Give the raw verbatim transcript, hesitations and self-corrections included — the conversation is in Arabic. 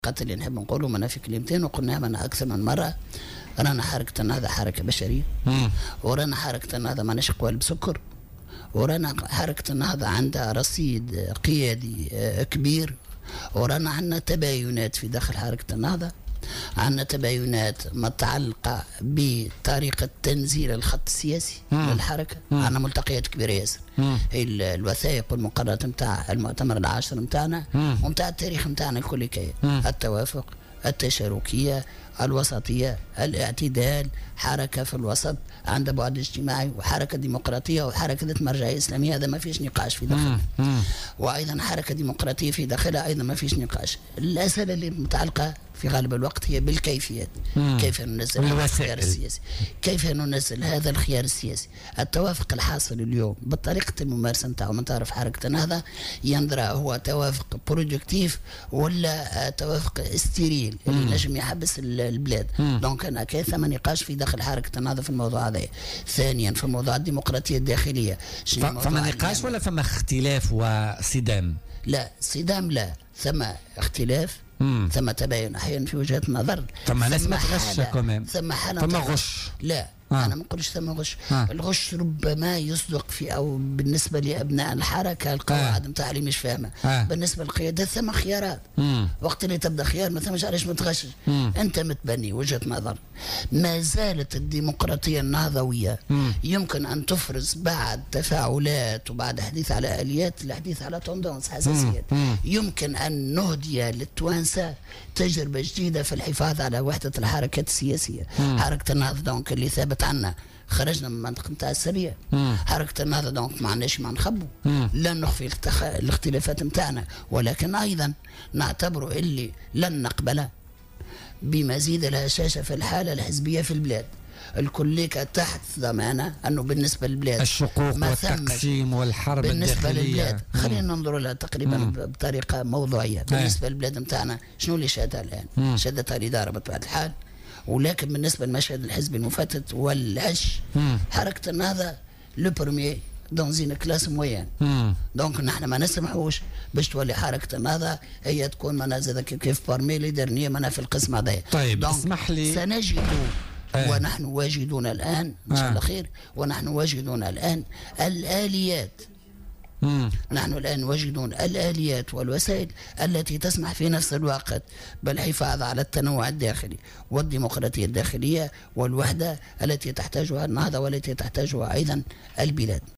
قتل اللي نحب نقوله منا في كلمتين وقلناها منا أكثر من مرة. رانا حركة النهضة حركة بشرية، ورانا حركة النهضة ماناش قوال بسكر، ورانا حركة النهضة عندها رصيد قيادي كبير، ورانا عندنا تباينات في داخل حركة النهضة، عندنا تباينات متعلقة بطريقة تنزيل الخط السياسي مم. للحركة. عندنا ملتقيات كبيرة ياسر، الوثائق والمقررات نتاع المؤتمر العاشر نتاعنا ونتاع التاريخ نتاعنا الكل كي التوافق، التشاركية، الوسطية، الاعتدال، حركة في الوسط عندها بعد اجتماعي، وحركة ديمقراطية وحركة ذات مرجعية إسلامية. هذا ما فيش نقاش في داخلها. وأيضا حركة ديمقراطية في داخلها أيضا ما فيش نقاش. الأسئلة اللي متعلقة في غالب الوقت هي بالكيفيات. كيف ننزل هذا الخيار السياسي؟ كيف ننزل هذا الخيار السياسي؟ التوافق الحاصل اليوم بطريقة الممارسة نتاعو من طرف حركة النهضة يندرى هو توافق برودكتيف ولا توافق استيريل اللي نجم يحبس البلاد. دونك أنا كاين ثم نقاش في داخل حركة النهضة في الموضوع هذا. ثانيا في الموضوع الديمقراطية الداخلية، ثم نقاش ولا ثم اختلاف وصدام؟ لا صدام لا، ثم اختلاف، مم. ثم تباين احيانا في وجهات النظر، ثم ناس ما تغش كمان، ثم حاله ثم غش. لا آه. انا ما نقولش ثم غش. آه. الغش ربما يصدق في او بالنسبه لابناء الحركه القواعد نتاع آه. اللي مش فاهمه. آه. بالنسبه للقيادات ثم خيارات. مم. وقت اللي تبدا خيار ما ثمش علاش ما تغشش. انت متبني وجهه نظر. ما زالت الديمقراطيه النهضويه مم. يمكن ان تفرز بعد تفاعلات وبعد حديث على اليات الحديث على توندونس حساسيات. مم. يمكن ان نهدي للتوانسه تجربه جديده في الحفاظ على وحده الحركات السياسيه. مم. حركه النهضه دونك اللي ثابت عنا خرجنا من المنطقه نتاع السريه. حركه النهضه دونك ما عندناش ما نخبوا، لا نخفي التخ... الاختلافات نتاعنا، ولكن ايضا نعتبر اللي لن نقبل بمزيد الهشاشه في الحاله الحزبيه في البلاد. الكليك تحت ضمانه انه بالنسبه للبلاد الشقوق والتقسيم والحرب بالنسبه الداخليه للبلاد خلينا ننظر لها تقريبا مم. بطريقه موضوعيه. بالنسبه للبلاد نتاعنا شنو اللي شهدها الان؟ مم. شهدتها الاداره بطبيعه الحال، ولكن بالنسبه للمشهد الحزبي المفتت والهش حركه النهضه لو بروميي دون زين كلاس موين. دونك نحن ما نسمحوش باش تولي حركه النهضه هي تكون منازل كيف بارمي لي درنيه منا في القسم هذايا. طيب اسمح لي، سنجد آه. ونحن واجدون الآن إن شاء الله خير، ونحن واجدون الآن الآليات. مم. نحن الآن واجدون الآليات والوسائل التي تسمح في نفس الوقت بالحفاظ على التنوع الداخلي والديمقراطية الداخلية والوحدة التي تحتاجها النهضة والتي تحتاجها أيضا البلاد.